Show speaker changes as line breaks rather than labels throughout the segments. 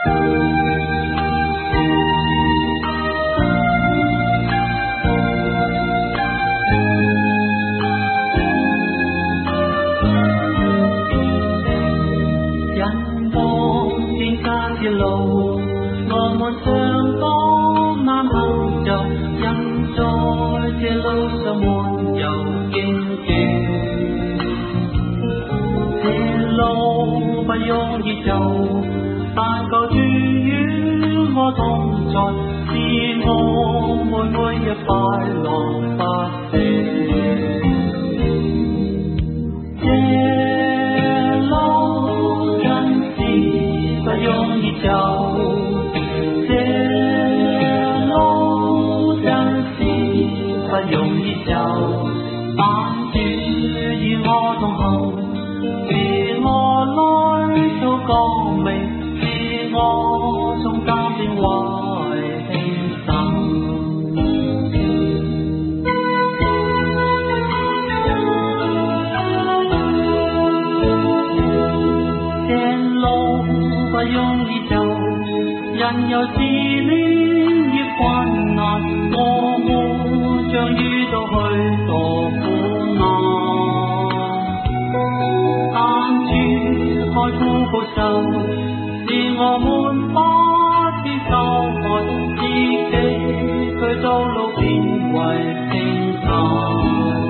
人望見家嘅路，我們上當慢行就，人在這路上沒有荊棘。這路不容易走，但求主與我同在，使我們每日快樂不息。容易走，這路真是不容易走，但主與我同行，是我來到光明，是我從擔變為輕省。不容易走，人有自戀與困難，我們將遇到許多苦難。但主開苦保守，使我們不知羞愧，自己去道路變為輕省。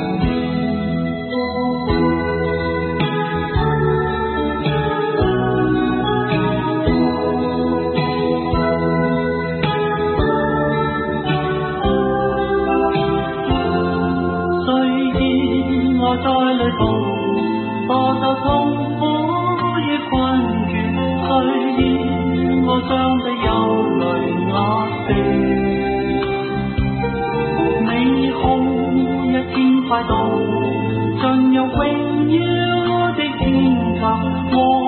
我在旅途多受痛苦與困倦，雖然我將被憂慮壓迫，美好一天快到，進入榮耀的天家。